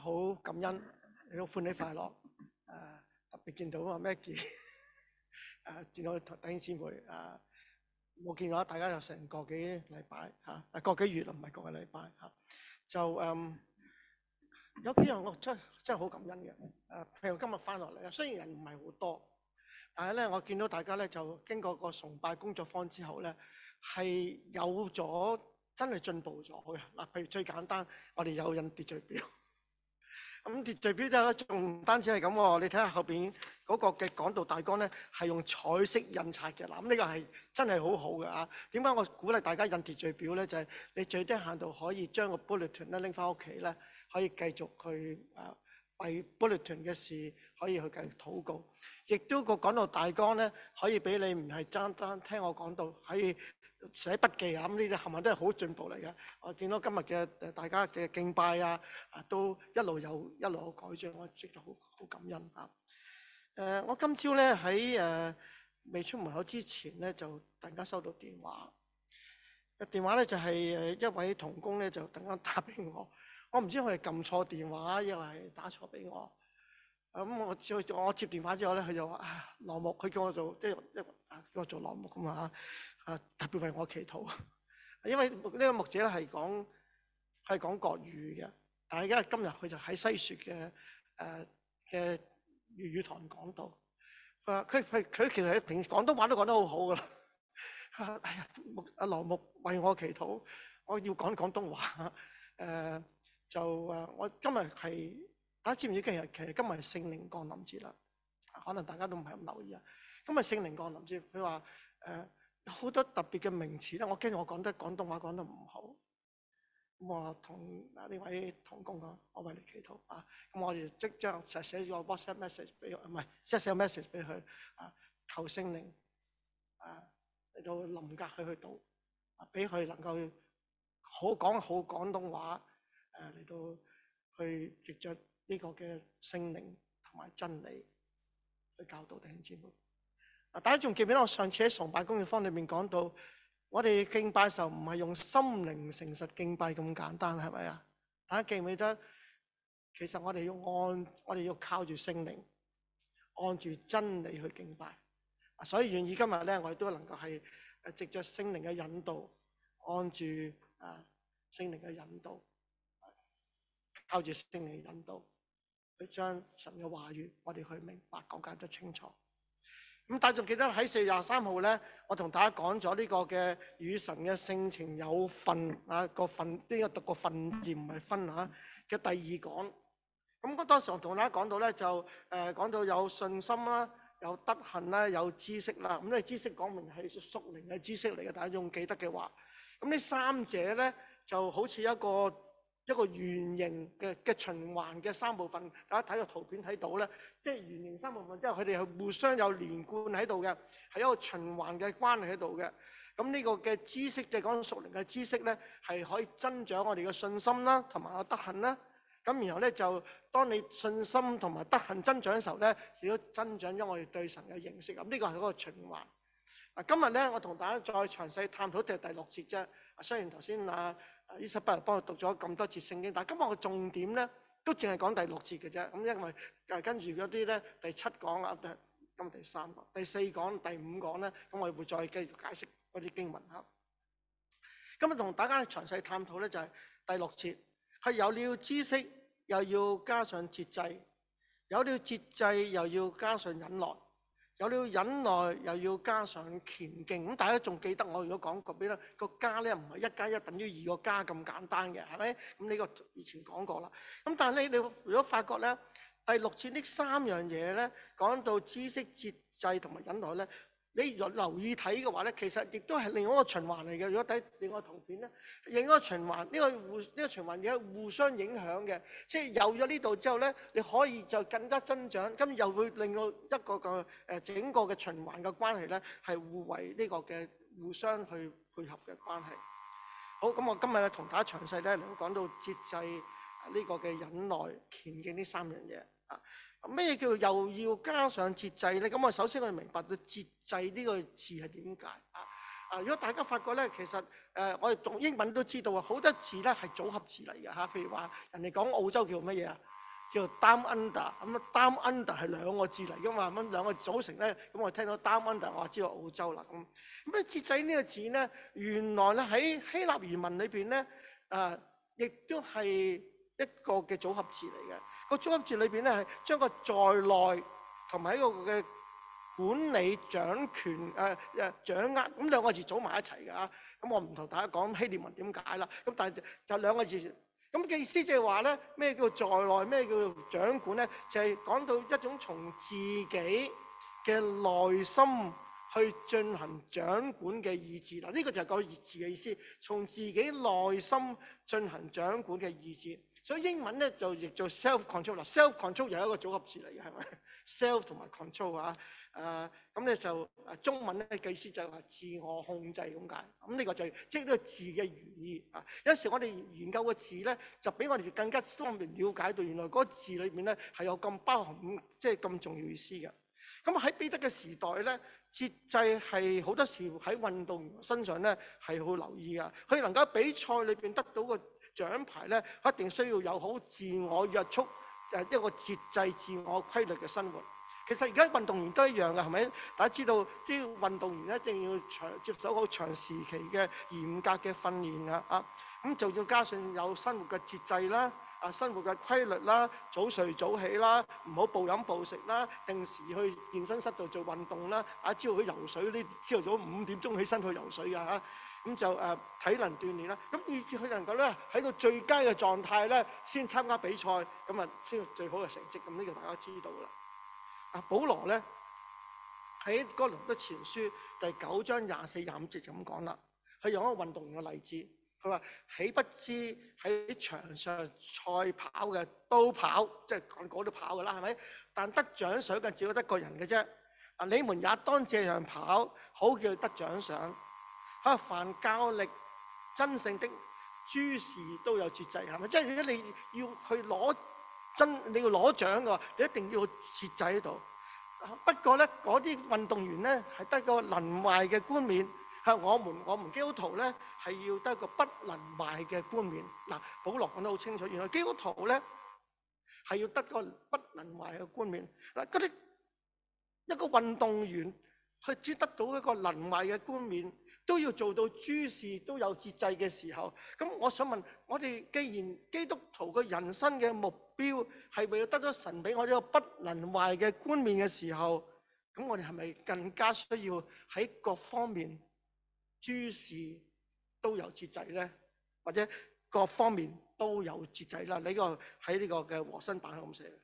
好感恩，亦都歡喜快樂。特別見到阿 Maggie， 見到弟兄姊妹冇見過大家有成個幾禮拜個幾月唔係個幾禮拜就有幾樣我真係好感恩嘅。譬如今日翻落嚟雖然人唔係好多，但係咧我見到大家咧就經過個崇拜工作坊之後咧係有咗真係進步咗嘅。譬如最簡單，我哋有印秩序表。咁秩序表就仲唔單止係咁喎，你睇下後邊嗰個嘅講道大綱咧，係用彩色印刷嘅。嗱，咁呢個係真係好好嘅啊！點解我鼓勵大家印秩序表咧？就係你最低限度可以將個 bulletin 咧拎翻屋企咧，可以繼續去為 bulletin 嘅事可以去繼續禱告。亦都個講道大綱咧，可以俾你唔係單單聽我講道，可以寫筆記啊！咁呢啲冚唪唥都係好進步嚟嘅。我見到今日嘅大家嘅敬拜都一路有改進，我覺得好感恩啊！我今朝咧喺未出門口之前咧，就突然間收到電話。電話咧就係一位同工咧就突然間打俾我，我唔知佢係撳錯電話，因為係打錯俾我。咁我接電話之後咧，佢就話羅牧，佢叫我做叫我做羅牧咁特別為我祈禱。因為呢個牧者咧係講國語嘅，但係而家今日佢就喺西雪嘅粵語堂講道。佢其實平時廣東話都講得好好噶啦。阿羅牧為我祈禱，我要講廣東話。我今日係。大家知唔知其實今日係聖靈降臨節啦？可能大家都唔係咁留意啊。今日聖靈降臨節，佢話好多特別嘅名詞咧。我驚我講得廣東話講得唔好，咁我同呢位同工講，我為你祈禱啊。咁我哋即將就寫咗個 WhatsApp message 俾佢，唔係即係寫個 message 俾佢求聖靈嚟到臨格佢去讀俾佢能夠講好廣東話嚟到去藉著呢個嘅聖靈同埋真理去教導弟兄姊妹。大家仲記唔記得我上次喺崇拜工作坊裏面講到，我哋敬拜嘅時候唔係用心靈誠實敬拜咁簡單，係咪啊？大家記唔記得？其實我哋要靠住聖靈，按住真理去敬拜。所以願意今日咧，我哋都能夠係藉着聖靈嘅引導，按住聖靈嘅引導，靠住聖靈嘅引導。去將神嘅話語，我哋去明白講解得清楚。咁大家仲記得喺4月23號咧，我同大家講咗呢個嘅與神嘅性情有份個份，呢個讀個份字唔係分嘅第二講。咁當時我同大家講到咧，就講到有信心啦，有德行啦，有知識啦。咁呢個知識講明係屬靈嘅知識嚟嘅，大家仲記得嘅話，咁呢三者咧就好似一個圓形嘅循環嘅三部分，大家睇個圖片睇到咧，即係圓形三部分之後，佢哋係互相有連貫喺度嘅，係一個循環嘅關係喺度嘅。咁呢個嘅知識，即係講屬靈嘅知識咧，係可以增長我哋嘅信心啦，同埋個德行啦。咁然後咧就當你信心同埋德行增長嘅時候咧，亦都增長咗我哋對神嘅認識。咁呢個係嗰個循環。今日咧我同大家再詳細探討第6節啫。雖然頭先伊莎伯幫我讀咗咁多節聖經，但係今日嘅重點咧都淨係講第6節嘅啫。咁因為跟住嗰啲咧第7講今第3講、第4講、第5講咧，咁我哋會再繼續解釋嗰啲經文嚇。今日同大家詳細探討咧就係第6節，係有了知識又要加上節制，有了節制又要加上忍耐，有了忍耐又要加上虔敬。咁大家仲記得我如果講過俾咧個加咧唔係1+1等於2個加咁簡單嘅，係咪？咁呢個以前講過啦。咁但係你如果發覺咧第6節呢3樣嘢咧講到知識、節制同埋忍耐咧，你若留意睇嘅話咧，其實亦都係另外一個循環嚟嘅。如果睇另外圖片咧，另一個循環，呢個循環嘢互相影響嘅，即係有咗呢度之後咧，你可以就更加增長，咁又會令到一個整個嘅循環嘅關係咧，係互為呢個嘅互相去配合嘅關係。好，咁我今日咧同大家詳細咧嚟講到節制呢個嘅忍耐、虔敬呢3樣嘢啊。咩叫又要加上節制咧？咁我首先我哋明白到節制呢個字係點解啊？如果大家發覺咧，其實我哋讀英文都知道啊，好多字咧係組合字嚟嘅嚇。譬如話人哋講澳洲叫乜嘢啊叫 Down Under。咁 Down Under 係兩個字嚟噶嘛，咁兩個組成咧，咁我聽到 Down Under，我就知道澳洲啦。咁節制呢個字咧，原來咧喺希臘原文裏邊咧，亦都係一個嘅組合字嚟嘅。個組合字裏邊咧係將個在內同埋一個嘅管理、掌權、掌握咁兩個字組埋一齊㗎。咁我唔同大家講希臘文點解啦。咁但係就兩個字，咁嘅意思就係話咧，咩叫在內，咩叫掌管咧？就係講到一種從自己嘅內心去進行掌管嘅意志啦。呢個就係個意志嘅意思，從自己內心進行掌管嘅意志。所以英文咧就譯做 self control 啦。self control 又係一個組合詞嚟嘅，係咪 self 同埋 control 啊？咁咧就中文咧嘅意思就係話自我控制咁解。咁呢個就係即係呢個字嘅原意啊。有時我哋研究個字咧，就俾我哋更加方便了解到原來嗰個字裏面咧係有咁包含即係咁重要意思嘅。咁喺彼得嘅時代咧，節制係好多時喺運動員身上咧係好留意㗎。佢能夠比賽裏邊得到個獎牌咧，一定需要有好自我約束，就係一個節制、自我規律嘅生活。其實而家運動員都一樣㗎，係咪？大家知道啲運動員一定要接受好長時期嘅嚴格嘅訓練啊！咁就要加上有生活嘅節制啦，生活嘅規律啦，早睡早起啦，唔好暴飲暴食啦，定時去健身室度做運動啦。大家知道佢游水呢，朝頭早5點鐘起身去游水㗎嚇。咁就體能鍛鍊啦，咁以至佢能夠咧喺到最佳嘅狀態咧，先參加比賽，咁啊先最好嘅成績。咁呢個大家知道啦。保羅咧喺哥林多前書第9章24、25節就咁講啦。佢用一個運動員嘅例子，佢話：豈不知喺場上賽跑嘅都跑，即係個個都跑㗎啦，係咪？但得獎賞嘅只有得個人嘅啫。你們也當這樣跑，好叫得獎賞。凡較力爭勝的諸事都有節制，係咪？即係如果你要去你要攞獎嘅話，你一定要節制喺度。不過咧，嗰啲運動員咧係得個能壞嘅冠冕，我們基督徒咧係要得個不能壞嘅冠冕。嗱，保羅講得好清楚，原來基督徒咧係要得個不能壞嘅冠冕。嗱，嗰啲一個運動員佢只得到一個能壞嘅冠冕，都要做到諸事都有節制嘅時候，咁我想問我哋，既然基督徒嘅人生嘅目標係為咗得咗神俾我呢個不能壞嘅冠冕嘅時候，咁我哋係咪更加需要喺各方面諸事都有節制咧？或者各方面都有節制啦？呢個喺呢個嘅和新版咁寫。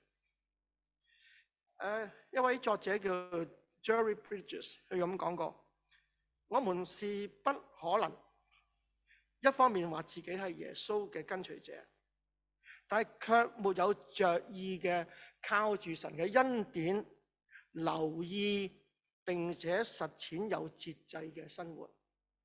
一位作者叫 Jerry Bridges， 佢咁講過。我們是不可能一方面話自己係耶穌嘅跟隨者，但係卻沒有着意嘅靠住神嘅恩典，留意並且實踐有節制嘅生活。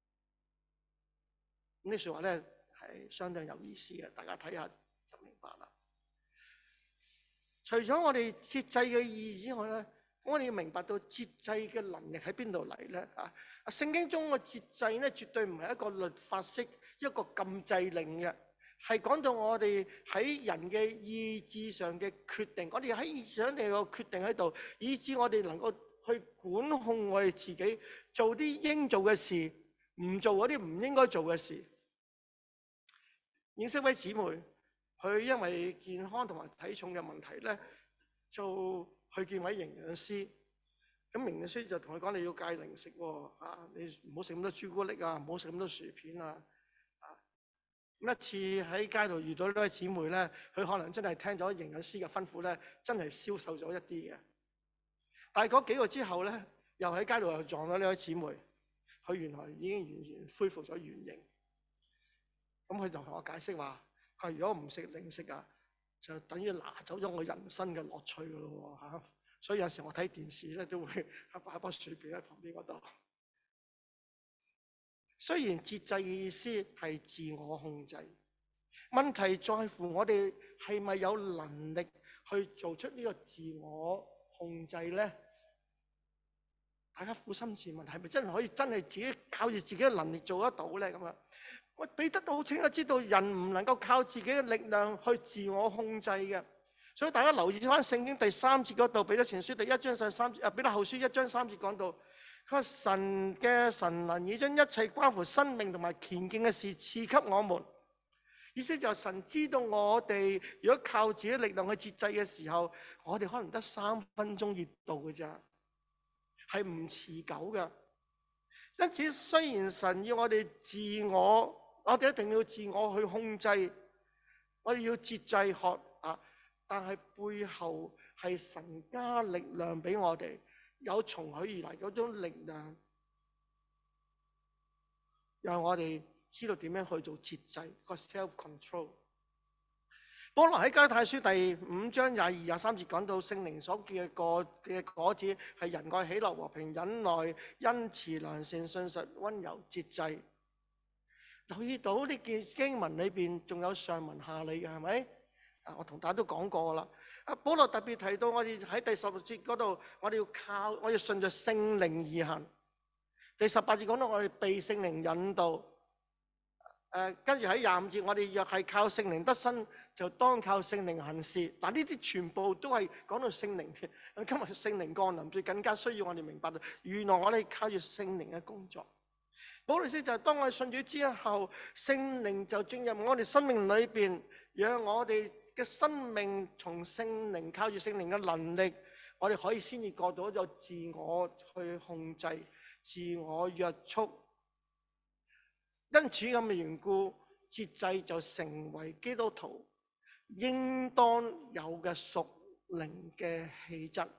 呢啲說話咧係相當有意思嘅，大家睇下就明白啦。除咗我哋節制嘅意義之外咧，我哋要明白到節制嘅能力喺邊度嚟咧？聖經中嘅節制咧，絕對唔係一個律法式、一個禁制令嘅，係講到我哋喺人嘅意志上嘅決定。我哋喺意志上嘅決定喺度，以致我哋能夠去管控我哋自己，做啲應做嘅事，唔做嗰啲唔應該做嘅事。認識位姊妹，佢因為健康同埋體重嘅問題咧，就去見位營養師，咁營養師就同佢講：你要戒零食喎，你唔好食咁多朱古力啊，唔好食咁多薯片啊。咁一次喺街度遇到呢位姊妹咧，佢可能真係聽咗營養師嘅吩咐咧，真係消瘦咗一啲嘅。但係嗰幾個之後咧，又喺街度又撞到呢位姊妹，佢原來已經完全恢復咗原形。咁佢就同我解釋話：佢如果唔食零食啊，就等於拿走咗我人生嘅樂趣噶咯喎嚇！所以有時我睇電視咧，都會擺一包薯片喺旁邊嗰度。雖然節制嘅意思係自我控制，問題在乎我哋係咪有能力去做出呢個自我控制咧？大家苦心自問，係咪真係可以真係自己靠住自己嘅能力做得到咧？咁啊！彼得都好清楚知道，人唔能夠靠自己嘅力量去自我控制嘅， 所以大家留意翻聖經第3節嗰度，彼得前書第1章3節，彼得後書1章3節講到，佢話神嘅神能已將一切關乎生命同埋虔敬嘅事賜給我們。意思就係神知道我哋如果靠自己力量去節制嘅時候，我哋可能得3分鐘熱度嘅咋，係唔持久嘅。因此雖然神要我哋我哋一定要自我去控制，我哋要節制學啊，但係背後係神加力量俾我哋，有從佢而嚟嗰種力量，讓我哋知道點樣去做節制個 self control。保羅喺加拉太書第5章22、23節講到聖靈所結嘅果子係仁愛、喜樂、和平、忍耐、恩慈、良善、信實、溫柔、節制。留意到呢件經文裏邊仲有上文下理嘅，係咪？我同大家都講過啦。保羅特別提到我哋喺第16節嗰度，我哋要順着聖靈而行。第18節講到我哋被聖靈引導。跟住喺25節，我哋若係靠聖靈得生，就當靠聖靈行事。但呢啲全部都係講到聖靈嘅。今日聖靈降臨，最更加需要我哋明白到，原來我哋靠住聖靈嘅工作。保羅意思就係當我哋信主之後，聖靈就進入我哋生命裏邊，讓我哋嘅生命從聖靈靠住聖靈嘅能力，我哋可以先至過到咗自我去控制、自我約束。因此咁嘅緣故，節制就成為基督徒應當有嘅屬靈嘅氣質。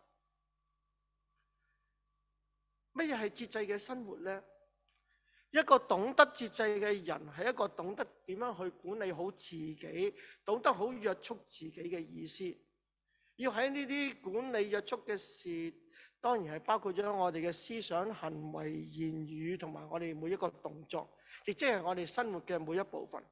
乜嘢係節制嘅生活呢？一個懂得節制嘅人係一個懂得點樣去管理好自己，懂得好約束自己嘅意思。要喺呢啲管理約束嘅事，當然係包括咗我哋嘅思想、行為、言語同埋我哋每一個動作。亦即係我哋生活嘅每一部分，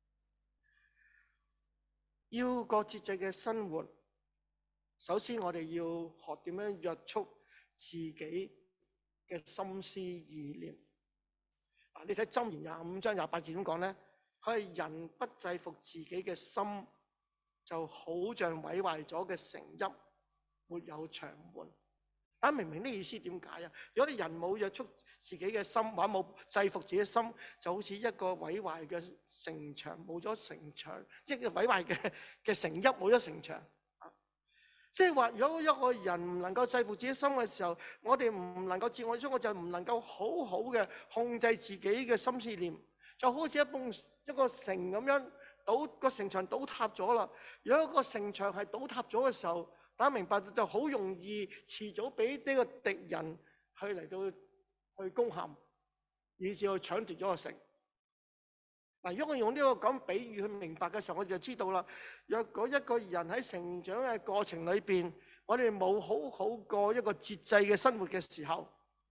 要過節制嘅生活，首先我哋要學點樣約束自己嘅心思意念。你睇箴言25章28節點講咧？佢係人不制服自己嘅心，就好像毀壞咗嘅城邑，沒有牆門。明明呢意思點解啊？如果你人冇約束自己嘅心，或者冇制服自己嘅心，就好似一個毀壞嘅城牆，冇咗城牆，即係毀壞嘅城邑，冇咗城牆。即係話，如果一個人唔能夠制服自己心嘅時候，我哋唔能夠自我約束，我就唔能夠好好嘅控制自己嘅心思念，就好似一個城咁樣，個城牆倒塌咗啦。如果個城牆係倒塌咗嘅時候，大家明白就好容易遲早俾呢個敵人去嚟到去攻陷，以至去搶奪咗個城。嗱，如果我用呢個咁比喻去明白嘅時候，我就知道啦。若果一個人喺成長嘅過程裏邊，我哋冇好好過一個節制嘅生活嘅時候，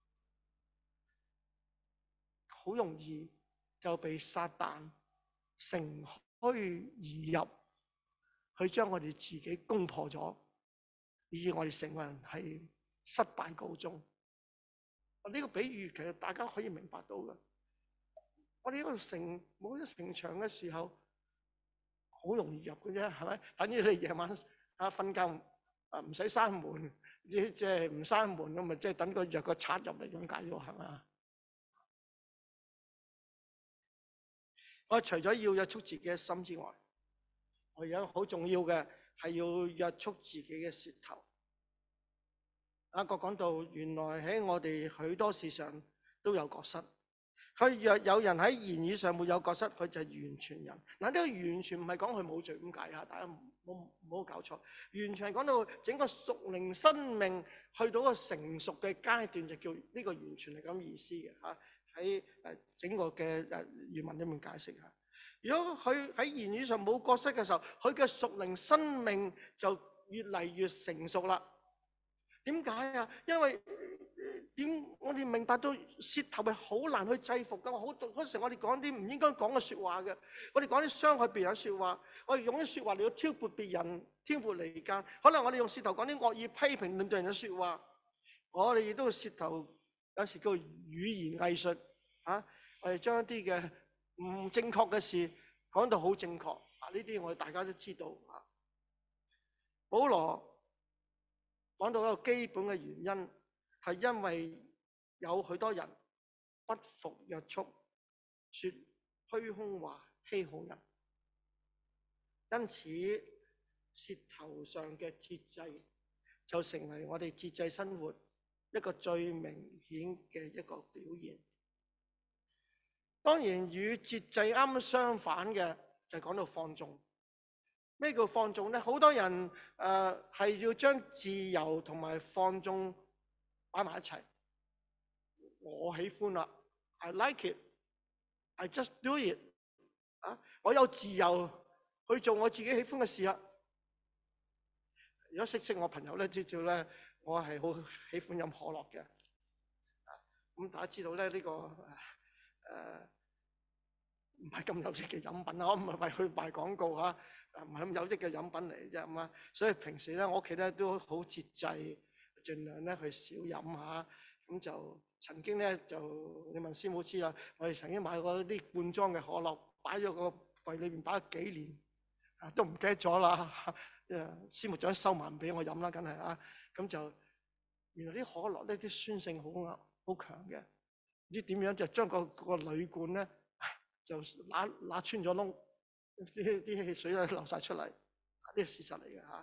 好容易就被撒旦乘虛而入，去將我哋自己攻破咗，以致我哋成個人係失敗告終。呢個比喻其實大家可以明白到嘅。我哋呢個城冇咗城牆嘅時候，好容易入嘅啫，係咪？等於你夜晚瞓覺唔使閂門，即係唔閂門咁咪即係等個若個賊入嚟咁解咗，係嘛？我除咗要約束自己嘅心之外，我有好重要嘅係要約束自己嘅舌頭。阿國講到，原來喺我哋許多事上都有過失。佢若有人喺言語上沒有過失，佢就係完全人。嗱，呢個完全唔係講佢冇罪咁解啊！大家唔好搞錯，完全係講到整個屬靈生命去到個成熟嘅階段，就叫呢個完全係咁意思嘅嚇。喺整個嘅原文裡面解釋下，如果佢喺言語上冇過失嘅時候，佢嘅屬靈生命就越嚟越成熟啦。點解啊？因為我哋明白到舌頭係好難去制服㗎。好多時我哋講啲唔應該講嘅説話嘅，我哋講啲傷害別人嘅説話，我哋用啲説話嚟到挑撥別人、挑撥離間。可能我哋用舌頭講啲惡意批評論對人嘅説話，我哋亦都舌頭有時叫語言藝術嚇。我哋將一啲嘅唔正確嘅事講到好正確啊！呢啲我哋大家都知道嚇。 保羅講到一個基本嘅原因，係因為有許多人不服約束，說虛空話，欺哄人，因此舌頭上嘅節制就成為我哋節制生活一個最明顯嘅一個表現。當然與節制啱相反嘅就係講到放縱。咩叫放縱呢？好多人係要將自由同埋放縱擺埋一齊。我喜歡啦 ，I like it，I just do it。我有自由去做我自己喜歡嘅事啦。如果識我朋友咧，知道咧，我係好喜歡飲可樂嘅。咁大家知道咧，呢個唔係咁有益嘅飲品啦，我唔係為佢賣廣告嚇，唔係咁有益嘅飲品嚟啫嘛。所以平時咧，我屋企咧都好節制，盡量咧去少飲下。咁就曾經咧就你問師母知啦，我哋曾經買過啲罐裝嘅可樂，擺咗個櫃裏邊擺咗幾年，都唔記得咗啦。師母長收埋唔俾我飲啦，梗係啊。咁就原來啲可樂呢啲酸性好強嘅，唔知點樣就將個鋁罐咧就揦穿咗窿，啲汽水咧流晒出嚟，呢個事實嚟嘅嚇。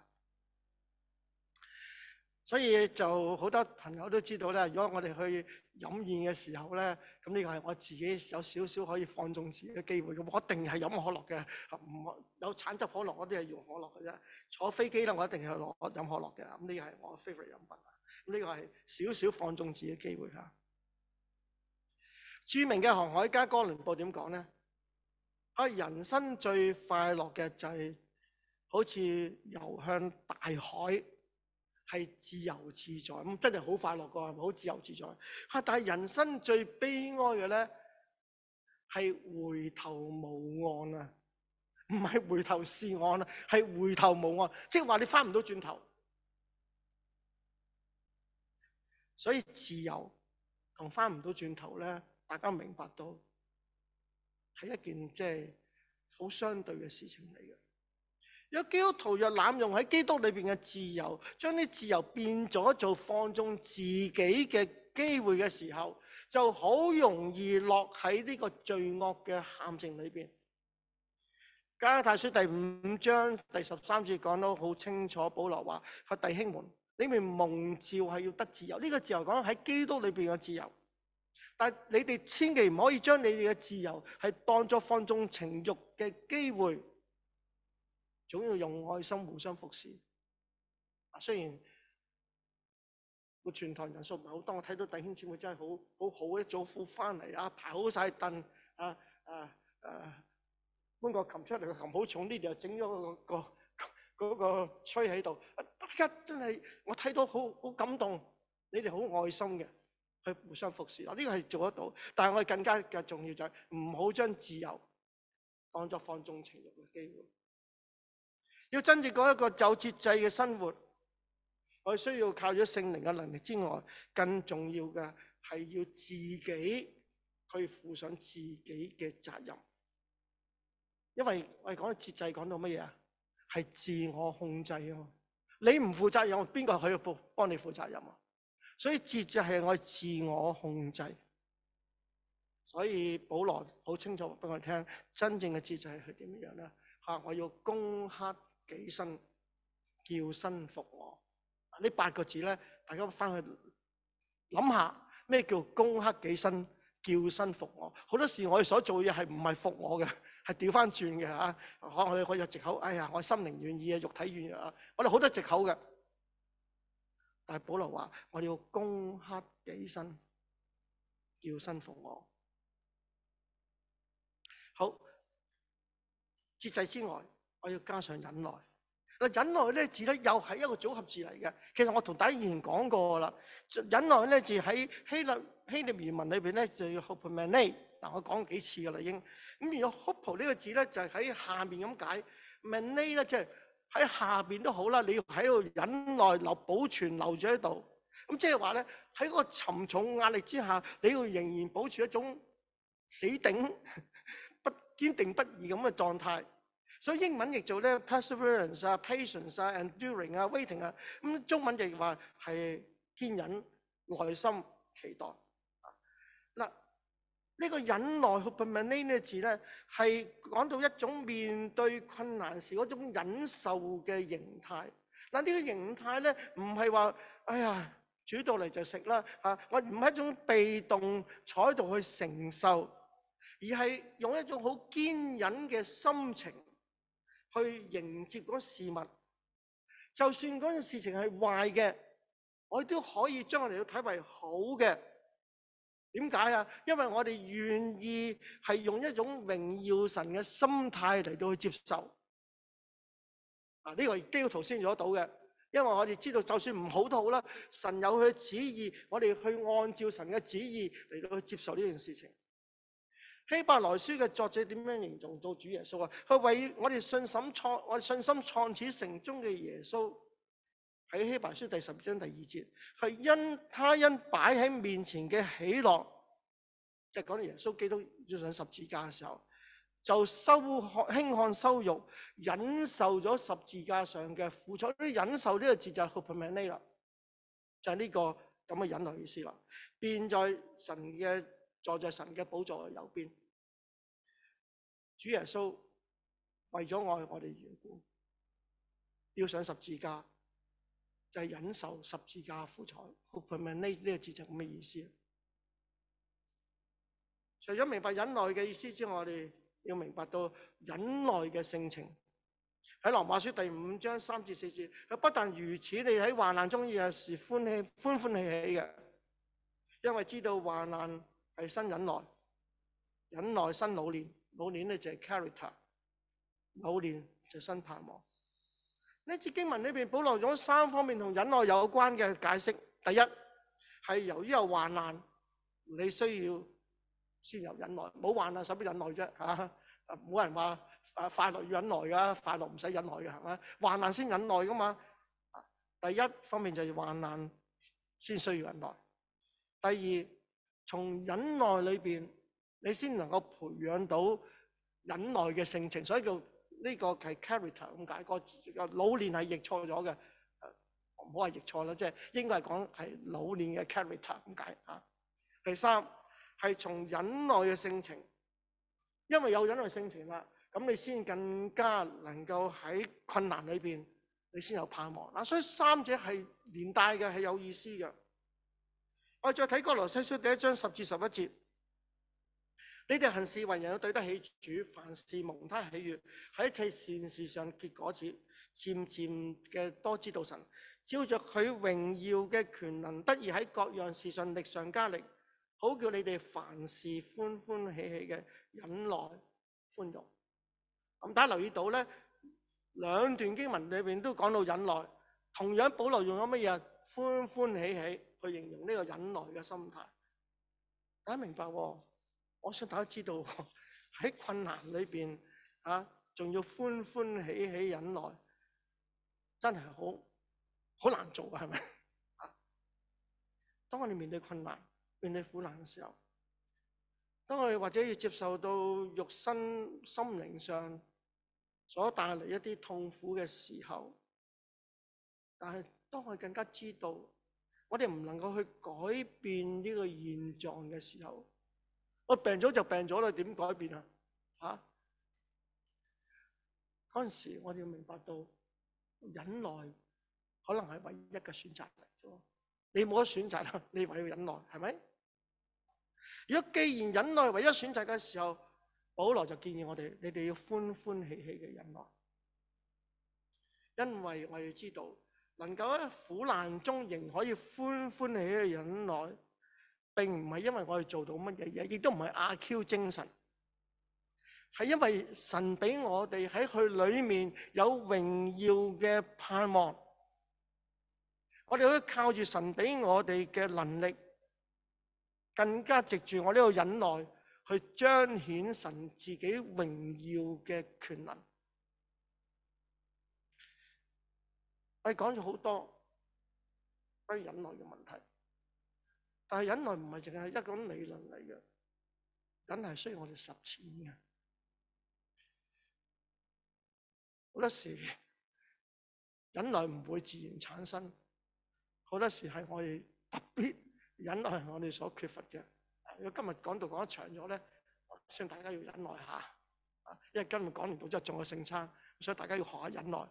所以就好多朋友都知道咧，如果我哋去飲宴嘅時候咧，咁呢個係我自己有少少可以放縱自己嘅機會嘅。我一定係飲可樂嘅，唔有橙汁可樂我啲係用可樂嘅啫。坐飛機咧，我一定係飲可樂嘅。咁呢個係我嘅 favourite 飲品。咁呢個係少少放縱自己嘅機會嚇。著名嘅航海家哥倫布點講咧？人生最快樂嘅就係好似遊向大海。係自由自在，咁真係好快樂㗎，好自由自在。但係人生最悲哀嘅咧，係回頭無岸啊！唔係回頭是岸啊，係回頭無岸，即係話你翻唔到轉頭。所以自由同翻唔到轉頭咧，大家明白到係一件即係好相對嘅事情嚟嘅。有基督徒若濫用喺基督裏邊嘅自由，將啲自由變咗做放縱自己嘅機會嘅時候，就好容易落喺呢個罪惡嘅陷阱裏邊。加拉太書第5章第13節講得好清楚，保羅話：弟兄們，你們蒙召係要得自由。呢個自由講喺基督裏邊嘅自由，但係你哋千祈唔可以將你哋嘅自由係當作放縱情慾嘅機會。總要用愛心互相服侍。雖然個全堂人數唔係好多，我睇到弟兄姊妹真係好一早苦翻嚟啊，排好晒凳搬個琴出嚟，個琴好重，呢度又整咗個吹喺度。大家真係我睇到好感動，你哋好愛心嘅去互相服侍。呢個係做得到，但係我哋更加嘅重要就係唔好將自由當作放縱情慾嘅機會。要真正過一個有節制嘅生活，我哋需要靠咗聖靈嘅能力之外，更重要嘅係要自己去負上自己嘅責任。因為我哋講到節制，講到乜嘢啊？係自我控制啊嘛！你唔負責任，邊個可以幫你負責任啊？所以節制係我自我控制。所以保羅好清楚俾我哋聽，真正嘅節制係點樣咧？我要攻克己身，叫身服我。呢8個字咧，大家翻去諗下咩叫攻克己身，叫身服我。好多時我哋所做嘅嘢係唔係服我嘅，係調翻轉嘅嚇。我哋有藉口，哎呀，我心靈願意啊，肉體願意啊，我哋好多藉口嘅。但係保羅話：我哋要攻克己身，叫身服我。好，節制之外，我要加上忍耐。忍耐呢字咧又係一個組合字嚟嘅。其實我同大家以前講過啦，忍耐呢字喺希臘原文裏邊咧就要 hupomene。嗱，我講幾次噶啦已經。咁如果 hupo 呢個字咧就係喺下面咁解 ，mene 咧即係喺下邊都好啦，你要喺度忍耐保存留住喺度。咁即係話咧喺嗰個沉重壓力之下，你要仍然保持一種死頂堅定不移咁嘅狀態。 所以英文譯做咧 perseverance 啊、patience 啊、enduring 啊、waiting 啊，咁中文譯話係堅忍、耐心、期待。嗱，呢個忍耐 hupomone 呢個字咧，係講到一種面對困難時嗰種忍受嘅形態。嗱，呢個形態咧，唔係話哎呀煮到嚟就食啦嚇，我唔係一種被動坐喺度去承受，而係用一種好堅忍嘅心情去迎接嗰事物。就算嗰件事情係壞嘅，我都可以將我哋睇為好嘅。點解啊？因為我哋願意係用一種榮耀神嘅心態嚟到去接受。呢個基督徒先做得到嘅，因為我哋知道就算唔好都好啦，神有佢嘅旨意，我哋去按照神嘅旨意嚟到去接受呢件事情。希伯來書嘅作者點樣形容到主耶穌啊？佢為我哋信心創始成終嘅耶穌，喺希伯來書第10章第2節，係他因擺喺面前嘅喜樂，即係講到耶穌基督要上十字架嘅時候，就輕看羞辱，忍受咗十字架上嘅苦楚。忍受呢個字就係 hupomone 啦，就係呢個咁嘅忍耐意思啦。便在坐在神嘅寶座嘅右邊。主耶穌為咗愛我哋緣故，要上十字架，就係忍受十字架苦楚。hupomone 呢個字就係咁嘅意思。除咗明白忍耐嘅意思之外，我哋要明白到忍耐嘅性情。喺羅馬書第5章3至4節，佢不但如此，你喺患難中亦是歡歡喜喜嘅，因為知道患難係新忍耐，忍耐新老練，老練咧就係 character， 老練就新盼望。呢節經文裏邊保留咗3方面同忍耐有關嘅解釋。第一係由於有患難，你需要先有忍耐，冇患難使乜忍耐啫嚇？冇人話快樂要忍耐噶，快樂唔使忍耐嘅係咪？患難先忍耐噶嘛。第一方面就係患難先需要忍耐。第二，從忍耐裏邊你先能夠培養到忍耐嘅性情，所以叫呢個係 character 咁解。個老練係譯錯咗嘅，唔好話譯錯啦，即係應該係講係老練嘅 character 咁解啊。第三係從忍耐嘅性情，因為有忍耐性情啦，咁你先更加能夠喺困難裏邊，你先有盼望嗱。所以三者係連帶嘅，係有意思嘅。我再睇歌羅西書第1章10至11節，你哋行事為人要對得起主，凡事蒙他喜悅，喺一切善事上結果子，漸漸嘅多知道神，照着佢榮耀嘅權能，得以喺各樣事上力上加力，好叫你哋凡事歡歡喜喜嘅忍耐寬容。咁大家留意到咧，兩段經文裏邊都講到忍耐，同樣保羅用咗乜嘢？歡歡喜喜去形容呢個忍耐嘅心態。大家明白喎？我想大家知道喺困難裏邊仲要歡歡喜喜忍耐，真係好難做嘅，係咪？當我哋面對困難、面對苦難嘅時候，當我哋或者要接受到肉身、心靈上所帶嚟一啲痛苦嘅時候，但係當我哋更加知道，我哋唔能夠去改變呢個現狀嘅時候，我病咗就病咗啦，點改變啊？嗰陣時我哋要明白到忍耐可能係唯一嘅選擇嚟咗。你冇得選擇啦，你唯有忍耐，係咪？如果既然忍耐唯一選擇嘅時候，保羅就建議我哋，你哋要歡歡喜喜嘅忍耐，因為我哋知道能夠喺苦難中仍可以歡歡喜喜嘅忍耐，並唔係因為我哋做到乜嘢嘢，亦都唔係阿 Q 精神，係因為神俾我哋喺佢裏面有榮耀嘅盼望，我哋可以靠住神俾我哋嘅能力，更加藉住我呢個忍耐去彰顯神自己榮耀嘅權能。我哋講咗好多關於忍耐嘅問題，但係忍耐唔係淨係一種理論嚟嘅，忍係需要我哋實踐嘅。 好多時忍耐唔會自然產生，好多時係我哋特別忍耐係我哋所缺乏嘅。如果今日講道講得長咗咧，希望大家要忍耐下，因為今日講完道之後仲有聖餐，所以大家要學下忍耐。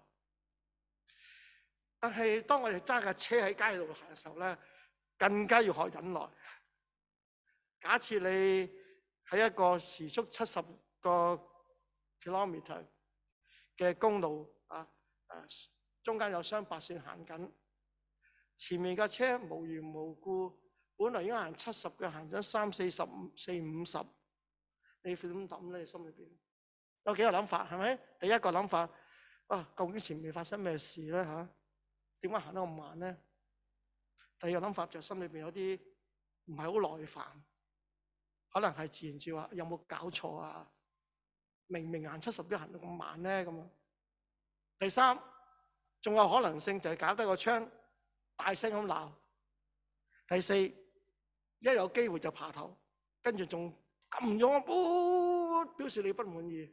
但係當我哋揸架車喺街度行嘅時候咧，更加要學忍耐。假設你喺一個時速70個 kilometer 嘅公路中間有雙白線行緊，前面架車無緣無故，本來應該行70嘅，行咗30、40、50，你點諗咧？你心裏邊有幾個諗法係咪？第一個諗法究竟前面發生咩事咧嚇？點解行得咁慢咧？第二個諗法就心裏邊有啲唔係好耐煩，可能係自言自話：有冇搞錯啊？明明行71行到咁慢咧咁啊！第三，仲有可能性就係搞低個窗，大聲咁鬧。第四，一有機會就爬頭，跟住仲撳咗表示你不滿意。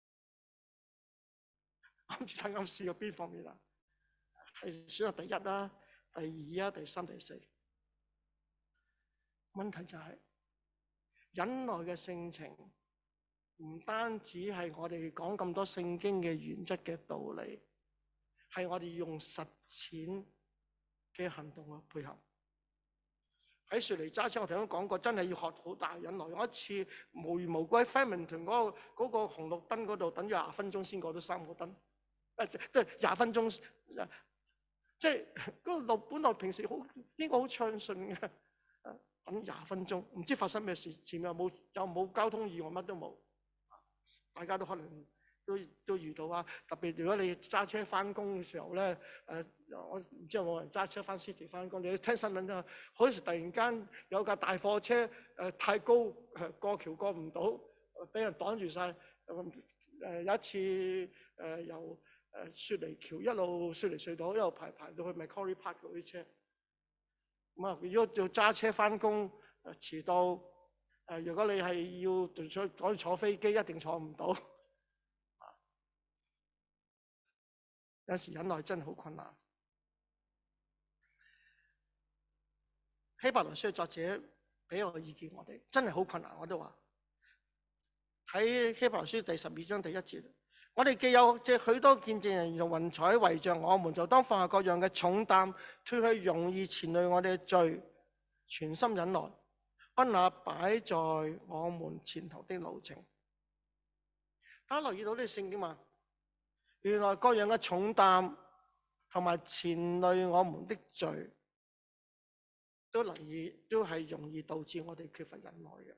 諗住睇啱試過邊方面啊？係選擇第一啦、第二啊、第三、第四。問題就係忍耐嘅性情，唔單止係我哋講咁多聖經嘅原則嘅道理，係我哋用實踐嘅行動去配合。喺雪梨揸車，我頭先講過，真係要學好大忍耐。有一次無緣無故喺 Flemington 嗰個紅綠燈嗰度等咗20分鐘先過到3個燈，即係20分鐘，即係嗰個路本來平時應該好暢順嘅，等20分鐘，唔知發生咩事，前面有冇交通意外，乜都冇，大家都可能都遇到啊！特別如果你揸車翻工嘅時候咧，我唔知有冇人揸車翻 City 翻工，你聽新聞啊，好似突然間有架大貨車太高過橋過唔到，俾人擋住晒。有一次由雪梨橋一路雪梨隧道一路排到去 Macquarie Park 嗰啲車，咁啊，如果要揸車翻工遲到，如果你係要趕住坐飛機，一定坐唔到。有時忍耐真係好困難。希伯來書嘅作者俾我嘅意見，我哋真係好困難。我都話喺希伯來書第12章第1節，我哋既有這許多見證人如雲彩圍着我們，就當放下各樣嘅重擔，脫去容易纏累我哋嘅罪，全心忍耐，按那擺在我們前頭的路程。大家留意到呢聖經嘛？原來各樣嘅重擔同埋纏累我們的罪，都係容易導致我哋缺乏忍耐嘅。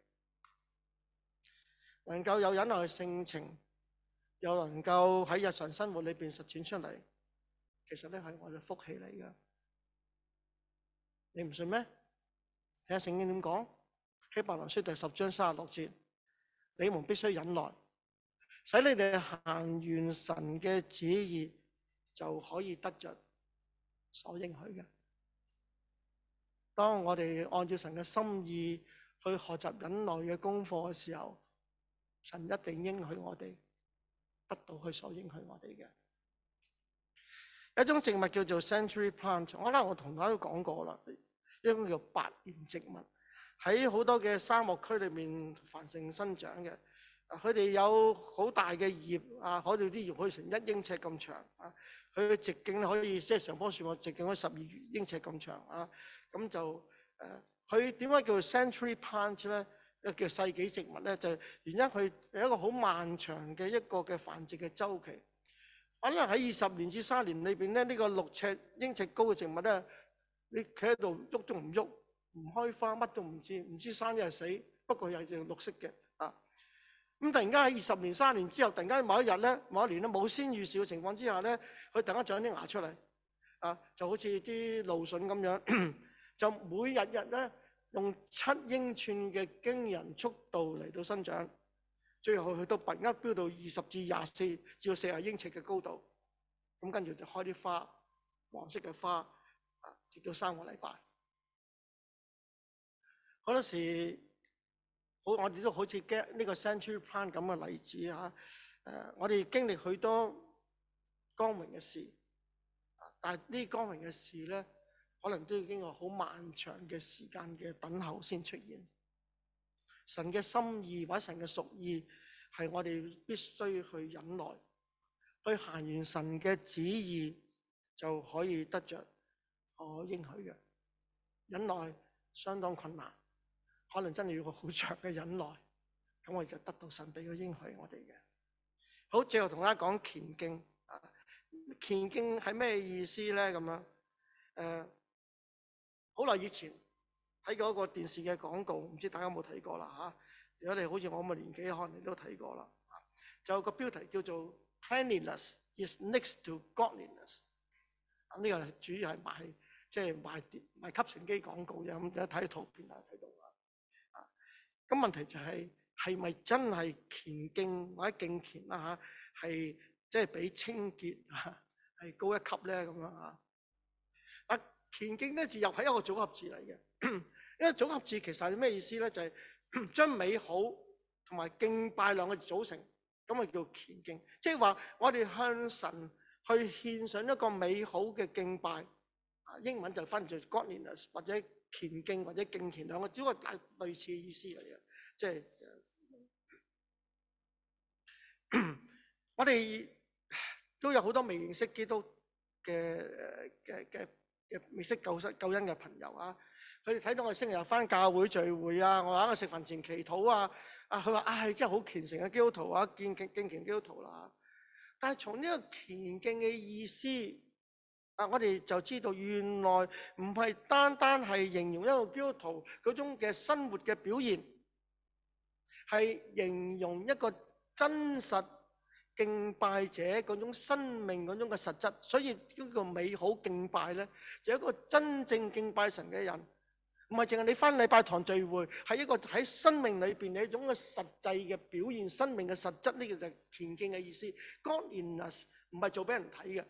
能夠有忍耐嘅性情，又能夠喺日常生活裏邊實踐出嚟，其實咧係我嘅福氣嚟嘅。你唔信咩？睇下聖經點講，希伯來書第10章36節，你們必須忍耐，使你哋行完神嘅旨意，就可以得着所應許嘅。當我哋按照神嘅心意去學習忍耐嘅功課嘅時候，神一定應許我哋得到佢所應許我哋嘅。一種植物叫做 century plant， 我同大家都講過啦，一種叫百年植物，喺好多嘅沙漠區裏面繁盛生長嘅。佢哋有好大嘅葉啊，佢哋啲葉可以成1英尺咁長啊，佢嘅直徑可以即係成棵樹嘅直徑可以12英尺咁長啊。咁就佢點解叫做 century plant 咧？叫世紀植物咧，就原因佢有一個好漫長嘅一個嘅繁殖嘅週期。可能喺20年至30年裏邊咧，呢個6英尺高嘅植物咧，你企喺度喐都唔喐，唔開花，乜都唔知生一日死，不過又係綠色嘅啊。咁突然間喺20年、30年之後，突然間某一年咧冇先預兆嘅情況之下咧，佢突然間長啲芽出嚟啊，就好似啲蘆筍咁樣，就每日咧用7英寸嘅驚人速度嚟到生長，最後去到突然間飆到20至24至到40英尺嘅高度，咁跟住就開啲花，黃色嘅花啊，直到3個禮拜。好多時，我哋都好似呢個 century plant 咁嘅例子嚇。我哋經歷許多光榮嘅事，但係呢光榮嘅事咧，可能都要經過好漫長嘅時間嘅等候先出現。神嘅心意或者神嘅屬意係我哋必須去忍耐，去行完神嘅旨意就可以得着我應許嘅。忍耐相當困難，可能真係要個好長嘅忍耐，咁我哋就得到神俾嘅應許我哋嘅。好，最後同大家講虔敬啊，虔敬係咩意思咧？咁樣好耐以前睇過一個電視嘅廣告，唔知大家有冇睇過啦嚇？如果你好似我咁嘅年紀，可能你都睇過啦。就有個標題叫做 Cleanliness is next to Godliness。呢個主要係賣吸塵機廣告嘅，咁有睇圖片啊睇到啦。咁問題就係咪真係虔敬或者敬虔啦嚇？係即係比清潔係高一級咧咁樣啊？虔敬呢字又係一個組合字嚟嘅，因為組合字其實係咩意思咧？就係將美好同埋敬拜兩個字組成，咁啊叫虔敬。即係話我哋向神去獻上一個美好嘅敬拜，英文就翻做 godliness 或者虔敬或者敬虔兩個，只不過類似嘅意思嚟嘅。即係我哋都有好多未認識基督嘅未識救恩嘅朋友啊，佢哋睇到我星期日翻教會聚會啊，我喺度食飯前祈禱啊，佢話真係好虔誠嘅基督徒啊，敬虔基督徒啦。但係從呢個虔敬嘅意思我哋就知道原來唔係單單係形容一個基督徒嗰種嘅生活嘅表現，係形容一個真實敬拜者嗰種生命嗰種嘅實質。所以呢個美好敬拜咧，就係一個真正敬拜神嘅人，唔係淨係你返禮拜堂聚會，係一個喺生命裏邊嘅一種嘅實際嘅表現，生命嘅實質。呢個就係虔敬嘅意思。Godliness 唔係做俾人睇嘅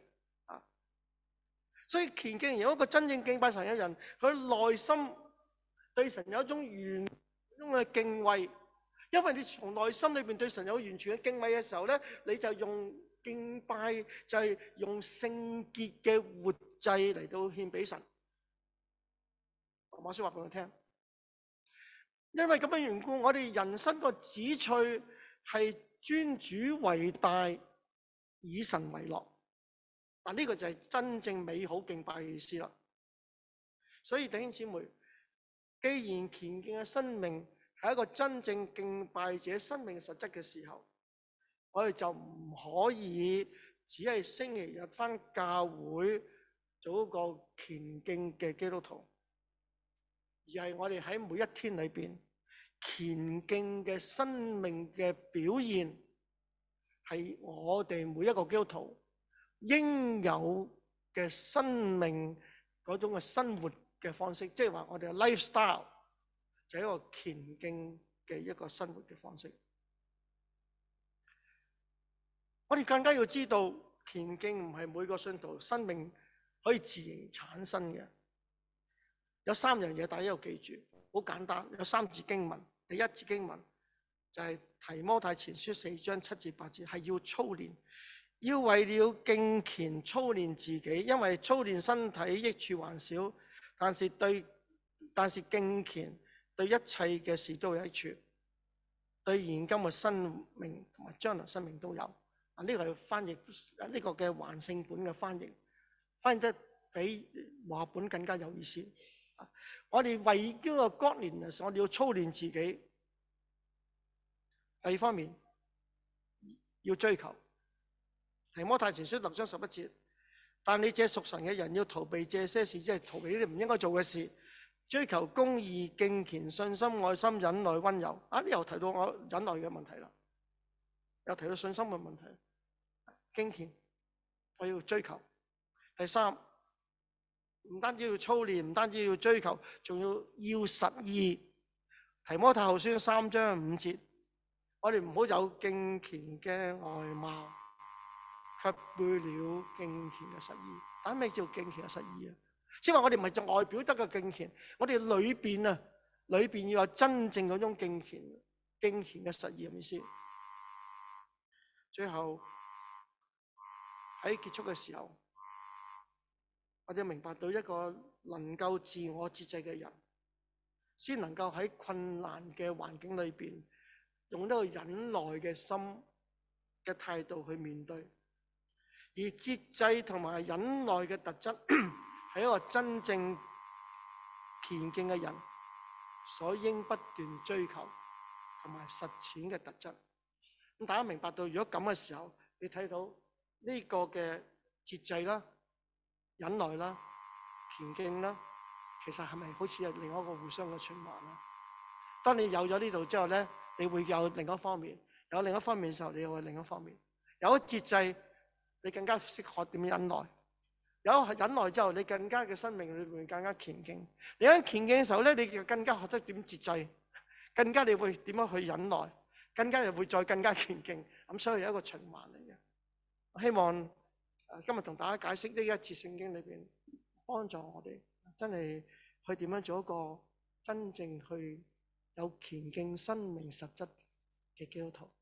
所以虔敬有一個真正敬拜神嘅人，佢內心對神有一種嘅敬畏。因為你從內心裏邊對神有完全嘅敬畏嘅時候咧，你就用敬拜就係用聖潔嘅活祭嚟到獻俾神。羅馬書話俾我聽，因為咁嘅緣故，我哋人生個旨趣係尊主為大，以神為樂。呢個就係真正美好敬拜嘅意思啦。所以弟兄姊妹，既然虔敬嘅生命係一個真正敬拜者生命實質嘅時候，我哋就唔可以只係星期日返教會做一個虔敬嘅基督徒，而係我哋喺每一天裏邊虔敬嘅生命嘅表現，係我哋每一個基督徒應有嘅生命嗰種嘅生活嘅方式，即係話我哋嘅 lifestyle 就係一個虔敬嘅一個生活嘅方式。我哋更加要知道，虔敬唔係每個信徒生命可以自然產生嘅。有三樣嘢大家要記住，好簡單，有三節經文。第一節經文就係提摩太前書4章7至8節，係要操練。要為了敬虔操練自己，因為操練身體益處還少，但是敬虔對一切嘅事都有益處，對現今嘅生命同埋將來生命都有。呢個係翻譯呢個嘅還聖本嘅翻譯得比和合本更加有意思。我哋為呢個 godliness， 我哋要操練自己。第二方面要追求。提摩太前書6章11節，但你這屬神嘅人要逃避這些事，即係逃避呢啲唔應該做嘅事，追求公義、敬虔、信心、愛心、忍耐、溫柔。呢又提到我忍耐嘅問題啦，又提到信心嘅問題。敬虔我要追求。第三，唔單止要操練，唔單止要追求，仲要實意。提摩太後書3章5節，我哋唔好有敬虔嘅外貌，卻背了敬虔嘅實意。但咩叫敬虔嘅實意啊？即係話我哋唔係就外表得嘅敬虔，我哋裏邊要有真正嗰種敬虔嘅實意嘅意思。最後喺結束嘅時候，我哋明白到一個能夠自我節制嘅人，先能夠喺困難嘅環境裏邊，用一個忍耐嘅心嘅態度去面對。而節制同埋忍耐嘅特質，係一個真正虔敬嘅人所應不斷追求同埋實踐嘅特質。咁大家明白到，如果咁嘅時候，你睇到呢個嘅節制啦、忍耐啦、虔敬啦，其實係咪好似係另一個互相嘅循環啦？當你有咗呢度之後咧，你會有另一方面；有另一方面嘅時候，你又有另一方面。有節制，你更加識學點忍耐；有忍耐之後，你更加嘅生命裏面更加虔敬。你喺虔敬嘅時候咧，你就更加學識點節制，更加你會點樣去忍耐，更加又會再更加虔敬。咁所以有一個循環嚟嘅。我希望今日同大家解釋呢一節聖經裏邊，幫助我哋真係去點樣做一個真正去有虔敬生命實質嘅基督徒。